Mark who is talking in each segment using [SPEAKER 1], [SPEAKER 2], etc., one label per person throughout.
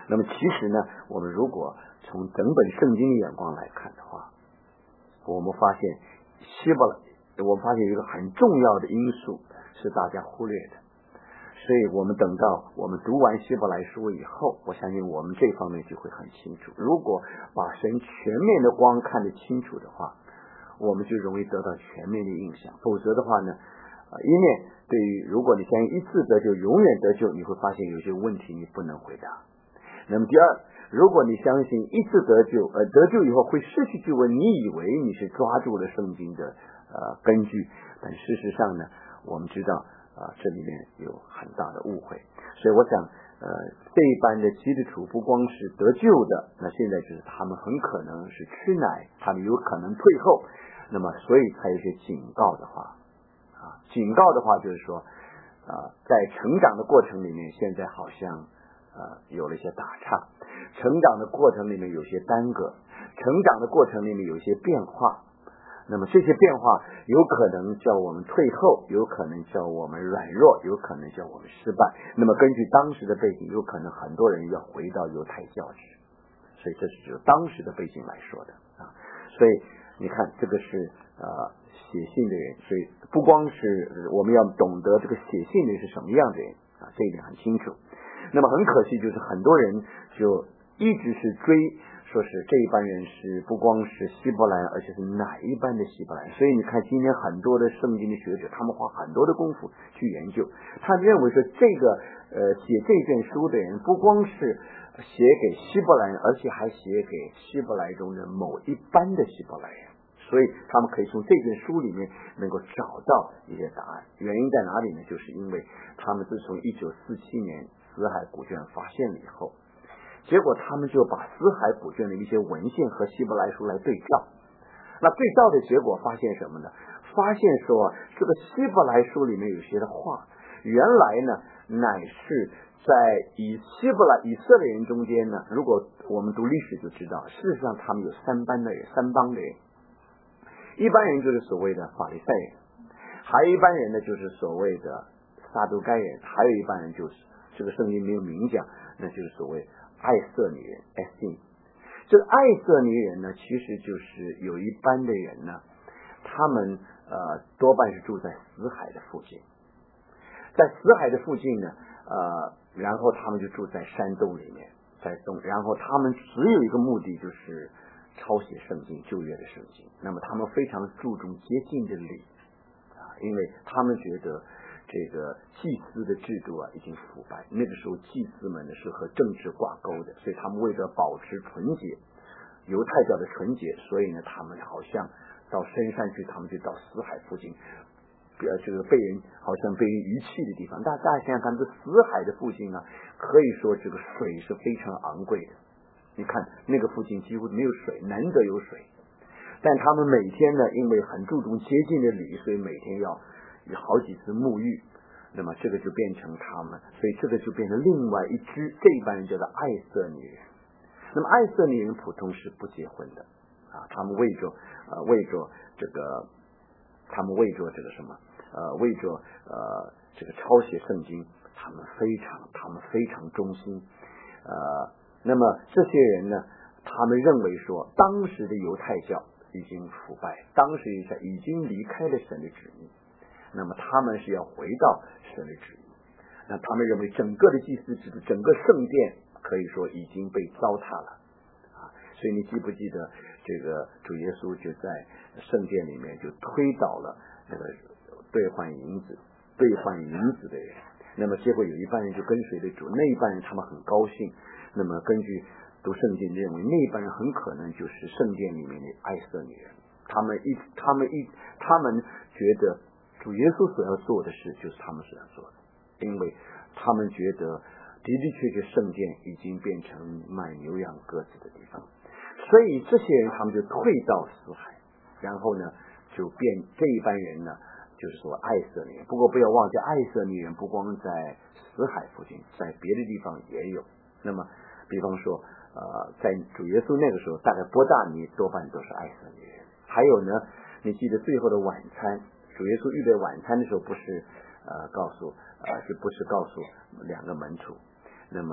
[SPEAKER 1] 那么其实呢，我们如果从整本圣经的眼光来看的话，我们发现有一个很重要的因素是大家忽略的。所以我们等到我们读完希伯来书以后，我相信我们这方面就会很清楚。如果把神全面的光看得清楚的话，我们就容易得到全面的印象。否则的话呢，一面对于如果你相信一次得救永远得救，你会发现有些问题你不能回答。那么第二，如果你相信一次得救，得救以后会失去救恩，你以为你是抓住了圣经的根据，但事实上呢，我们知道这里面有很大的误会。所以我想这一般的基督徒不光是得救的，那现在就是他们很可能是吃奶，他们有可能退后，那么所以才有一些警告的话警告的话就是说在成长的过程里面，现在好像有了一些打岔，成长的过程里面有些耽搁，成长的过程里面有些变化，那么这些变化有可能叫我们退后，有可能叫我们软弱，有可能叫我们失败。那么根据当时的背景，有可能很多人要回到犹太教制，所以这是就当时的背景来说的所以你看这个是写信的人，所以不光是我们要懂得这个写信的人是什么样的人这一点很清楚。那么很可惜，就是很多人就一直是追，说是这一班人是不光是希伯来，而且是哪一班的希伯来。所以你看今天很多的圣经的学者，他们花很多的功夫去研究，他认为说这个写这卷书的人不光是写给希伯来人，而且还写给希伯来中的某一班的希伯来人。所以他们可以从这卷书里面能够找到一些答案。原因在哪里呢？就是因为他们自从1947年死海古卷发现了以后，结果他们就把死海古卷的一些文献和希伯来书来对照。那对照的结果发现什么呢？发现说这个希伯来书里面有些的话，原来呢乃是在以色列人中间呢，如果我们读历史就知道，事实上他们有三帮的人。一般人就是所谓的法利赛人，还有一般人呢就是所谓的撒都该人，还有一般人就是这个圣经没有明讲，那就是所谓爱色尼人 Essene。 这个爱色尼人呢，其实就是有一般的人呢，他们多半是住在死海的附近，在死海的附近呢然后他们就住在山洞里面，然后他们只有一个目的，就是抄写圣经，旧约的圣经。那么他们非常注重洁净的礼因为他们觉得这个祭司的制度已经腐败，那个时候祭司们呢是和政治挂钩的，所以他们为了保持纯洁，犹太教的纯洁，所以呢他们好像到深山去，他们就到死海附近这个好像被人遗弃的地方。大家想想看，这死海的附近可以说这个水是非常昂贵的。你看那个附近几乎没有水，难得有水，但他们每天呢，因为很注重洁净的礼，所以每天要有好几次沐浴。那么这个就变成他们，所以这个就变成另外一支这一班人叫做爱色尼人。那么爱色尼人普通是不结婚的他们为着这个这个抄写圣经，他们非常忠心那么这些人呢，他们认为说当时的犹太教已经腐败，当时犹太已经离开了神的旨意，那么他们是要回到神的旨意。那他们认为整个的祭司制度，整个圣殿可以说已经被糟蹋了所以你记不记得这个主耶稣就在圣殿里面就推倒了那个兑换银子的人，那么结果有一半人就跟随了主，那一半人他们很高兴。那么根据读圣经认为，那一般人很可能就是圣殿里面的爱色尼人，他们觉得主耶稣所要做的事就是他们所要做的，因为他们觉得的确圣殿已经变成卖牛羊鸽子的地方，所以这些人他们就退到死海，然后呢就变这一班人呢就是说爱色尼人。不过不要忘记，爱色尼人不光在死海附近，在别的地方也有。那么比方说在主耶稣那个时候，大概伯大尼多半都是爱色尼人。还有呢，你记得最后的晚餐，主耶稣预备晚餐的时候，不是告诉两个门徒，那么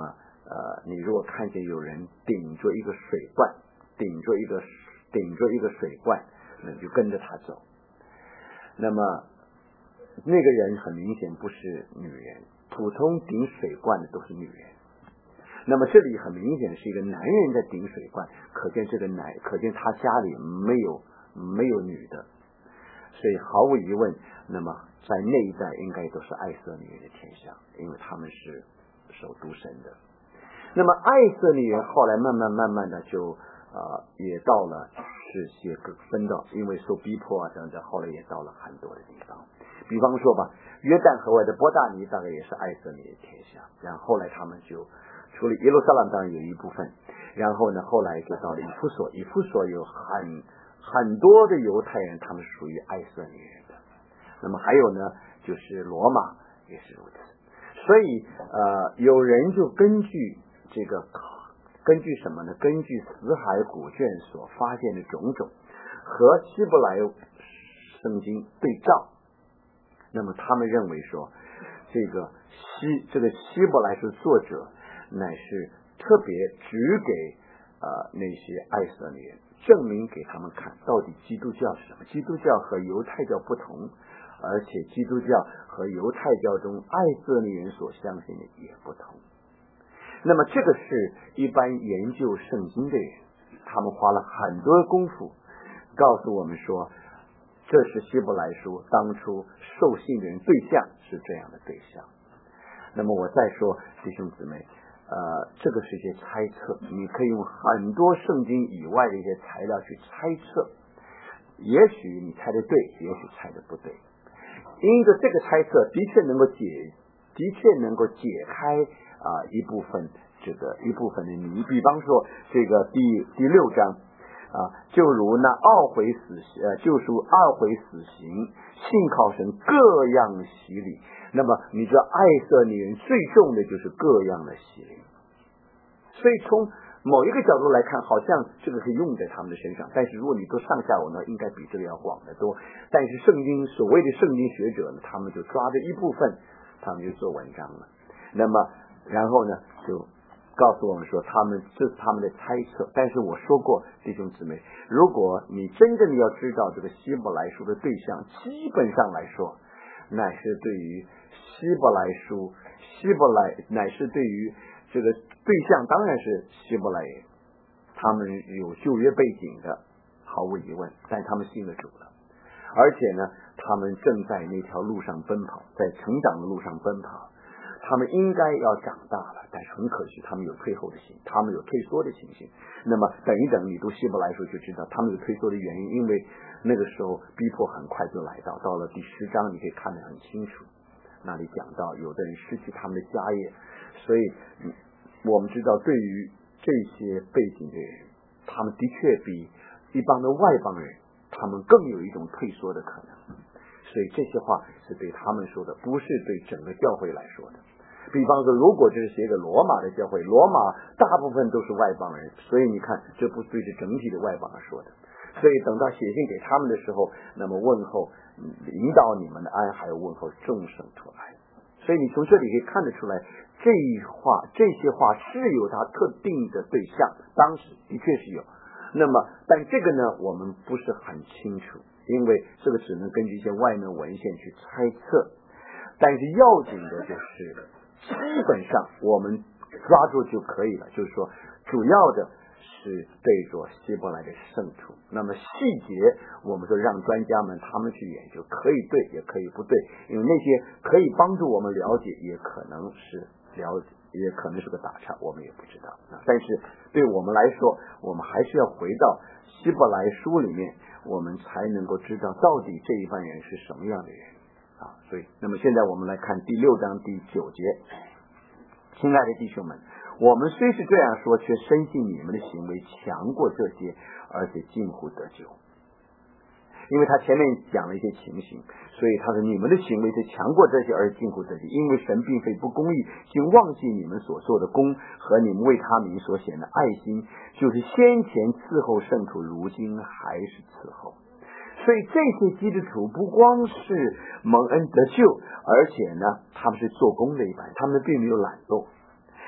[SPEAKER 1] 你如果看见有人顶着一个水罐，顶着一个水罐，那就跟着他走。那么那个人很明显不是女人，普通顶水罐的都是女人。那么这里很明显是一个男人在顶水罐，可见他家里没有女的，所以毫无疑问，那么在那一代应该都是爱色尼人的天下，因为他们是守独神的。那么爱色尼人后来慢慢的就也到了世界各分到，因为受逼迫啊等等，后来也到了很多的地方。比方说吧，约旦河外的伯大尼大概也是爱色尼的天下，然后后来他们就除了耶路撒冷当然有一部分，然后呢后来就到了以弗所，以弗所有很多的犹太人，他们属于爱色尼人的。那么还有呢就是罗马也是如此。所以有人就根据什么呢？根据死海古卷所发现的种种和希伯来圣经对照，那么他们认为说这个希伯来书作者乃是特别只给那些爱色尼人，证明给他们看到底基督教是什么。基督教和犹太教不同，而且基督教和犹太教中爱色尼人所相信的也不同。那么这个是一般研究圣经的人，他们花了很多功夫告诉我们说，这是希伯来书当初受信的人对象是这样的对象。那么我再说弟兄姊妹，这个是一些猜测，你可以用很多圣经以外的一些材料去猜测，也许你猜得对，也许猜得不对。因着这个猜测的确能够解开一部分的谜。比方说这个第6章就如那救赎二回死刑，信靠神各样洗礼。那么你知道爱色尼人最重的就是各样的洗礼，所以从某一个角度来看，好像这个可以用在他们的身上，但是如果你都上下文呢，应该比这个要广得多。但是所谓的圣经学者呢，他们就抓着一部分，他们就做文章了。那么然后呢就告诉我们说这是他们的猜测。但是我说过弟兄姊妹，如果你真正的要知道这个希伯来书的对象，基本上来说乃是对于希伯来乃是对于这个对象当然是希伯来人，他们有旧约背景的毫无疑问，但他们信了主了，而且呢他们正在那条路上奔跑，在成长的路上奔跑。他们应该要长大了，但是很可惜他们有退后的心，他们有退缩的情形。那么等一等你读希伯来书就知道他们有退缩的原因，因为那个时候逼迫很快就来到了第10章，你可以看得很清楚，那里讲到有的人失去他们的家业。所以我们知道对于这些背景的人，他们的确比一般的外邦人他们更有一种退缩的可能。所以这些话是对他们说的，不是对整个教会来说的。比方说如果这是写给罗马的教会，罗马大部分都是外邦人，所以你看这不是对着整体的外邦人说的。所以等到写信给他们的时候，那么问候引导你们的安，还有问候众圣徒来。所以你从这里可以看得出来，这些话是有它特定的对象，当时的确是有。那么但这个呢我们不是很清楚，因为这个只能根据一些外面文献去猜测。但是要紧的就是基本上我们抓住就可以了，就是说主要的是对着希伯来的圣徒。那么细节我们说让专家们他们去研究，可以对也可以不对，因为那些可以帮助我们了解，也可能是个打岔，我们也不知道。但是对我们来说，我们还是要回到希伯来书里面，我们才能够知道到底这一班人是什么样的人所以那么现在我们来看第6章第9节。亲爱的弟兄们，我们虽是这样说，却深信你们的行为强过这些，而且近乎得救。因为他前面讲了一些情形，所以他说你们的行为是强过这些而近乎得救，因为神并非不公义，竟忘记你们所做的功和你们为他名所显的爱心，就是先前伺候圣徒，如今还是伺候。所以这些基督徒不光是蒙恩得救，而且呢他们是做工的一般，他们并没有懒惰。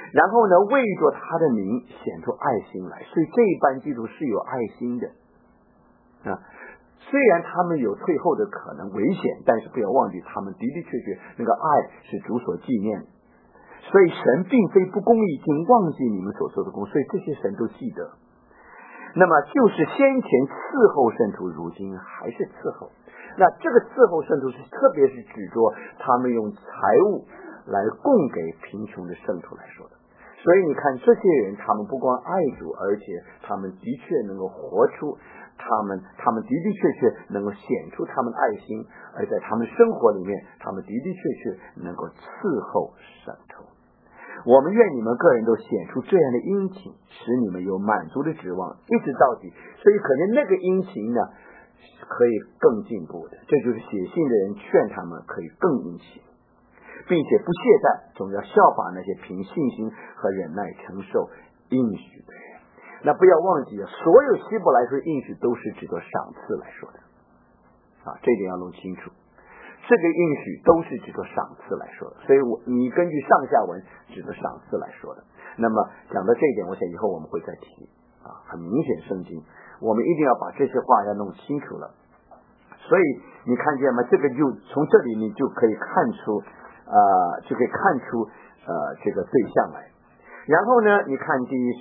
[SPEAKER 1] 然后呢，为着他的名显出爱心来。所以这一班基督是有爱心的啊。虽然他们有退后的可能危险，但是不要忘记他们的的确确那个爱是主所纪念的。所以神并非不公义，竟忘记你们所做的功，所以这些神都记得。那么就是先前伺候圣徒，如今还是伺候。那这个伺候圣徒是特别是指着他们用财物来供给贫穷的圣徒来说的。所以你看这些人，他们不光爱主，而且他们的确能够活出他们的的确确能够显出他们的爱心，而在他们生活里面，他们的的确确能够伺候圣徒。我们愿你们个人都显出这样的殷勤，使你们有满足的指望，一直到底。所以可能那个殷勤呢，可以更进步的。这就是写信的人劝他们可以更殷勤，并且不懈怠，总要效法那些凭信心和忍耐承受应许的人。那不要忘记，所有希伯来书应许都是指着赏赐来说的啊，这点要弄清楚。这个应许都是指着赏赐来说的，所以你根据上下文指着赏赐来说的。那么讲到这一点，我想以后我们会再提啊，很明显圣经我们一定要把这些话要弄清楚了。所以你看见吗？这个就从这里你就可以看出这个对象来。然后呢，你看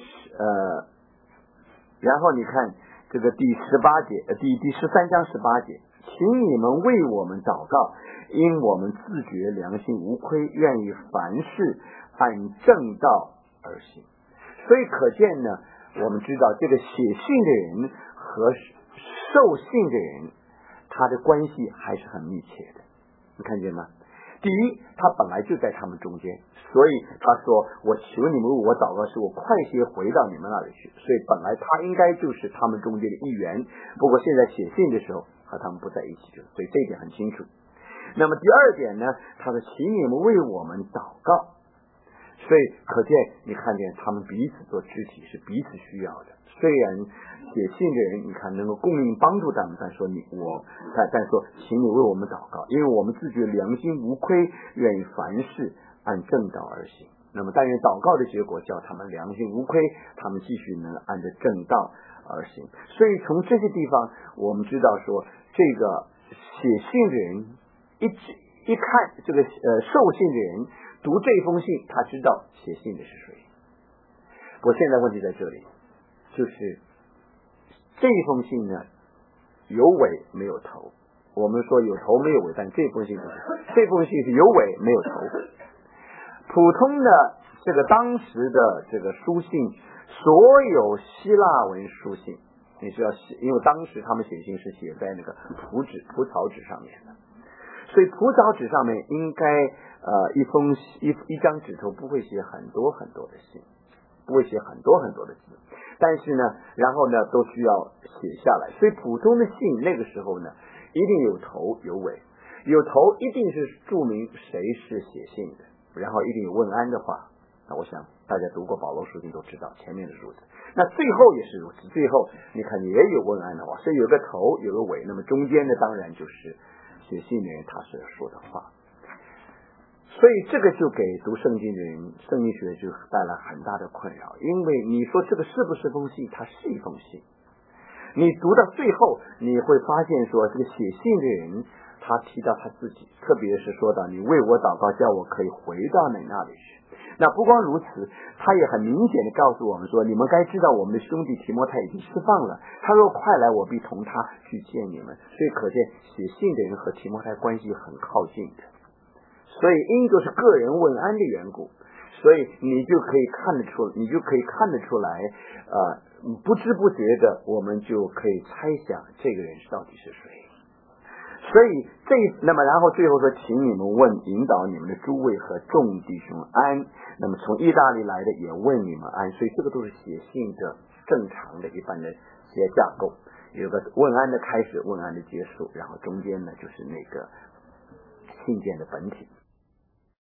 [SPEAKER 1] 然后你看这个第18节，第13章18节，请你们为我们祷告，因我们自觉良心无亏，愿意凡事按正道而行。所以可见呢，我们知道这个写信的人和受信的人，他的关系还是很密切的。你看见吗？第一，他本来就在他们中间，所以他说我求你们为我祷告，使我快些回到你们那里去。所以本来他应该就是他们中间的一员，不过现在写信的时候和他们不在一起，所以这一点很清楚。那么第二点呢，他说请你们为我们祷告。所以可见你看见他们彼此做肢体是彼此需要的。虽然写信的人你看能够供应帮助他们，但说请你为我们祷告，因为我们自觉良心无亏，愿意凡事按正道而行。那么但愿祷告的结果叫他们良心无亏，他们继续能按着正道而行。所以从这些地方我们知道说，这个写信的人一看这个受信的人读这封信，他知道写信的是谁。不过现在问题在这里，就是这封信呢有尾没有头。我们说有头没有尾，但这封信不是，这封信是有尾没有头。普通的这个当时的这个书信，所有希腊文书信，你知道，因为当时他们写信是写在那个蒲草纸上面的，所以蒲草纸上面应该一张纸头不会写很多很多的信，不会写很多很多的字，但是呢，然后呢都需要写下来。所以普通的信那个时候呢，一定有头有尾，有头一定是注明谁是写信的，然后一定有问安的话。那我想大家读过保罗书信都知道前面的如此，那最后也是如此，最后你看也有问安的话，所以有个头有个尾，那么中间呢当然就是写信的人他是说的话。所以这个就给读圣经的人，圣经学就带来很大的困扰，因为你说这个是不是封信？它是一封信。你读到最后，你会发现说，这个写信的人他提到他自己，特别是说到你为我祷告，叫我可以回到你那里去。那不光如此，他也很明显的告诉我们说，你们该知道我们的兄弟提摩太已经释放了，他若快来，我必同他去见你们。所以可见写信的人和提摩太关系很靠近的，所以因就是个人问安的缘故，所以你就可以看得出来，不知不觉的我们就可以猜想这个人到底是谁。所以那么然后最后说，请你们问引导你们的诸位和众弟兄安。那么从意大利来的也问你们安。所以这个都是写信的正常的一般的写架构，有个问安的开始，问安的结束，然后中间呢就是那个信件的本体。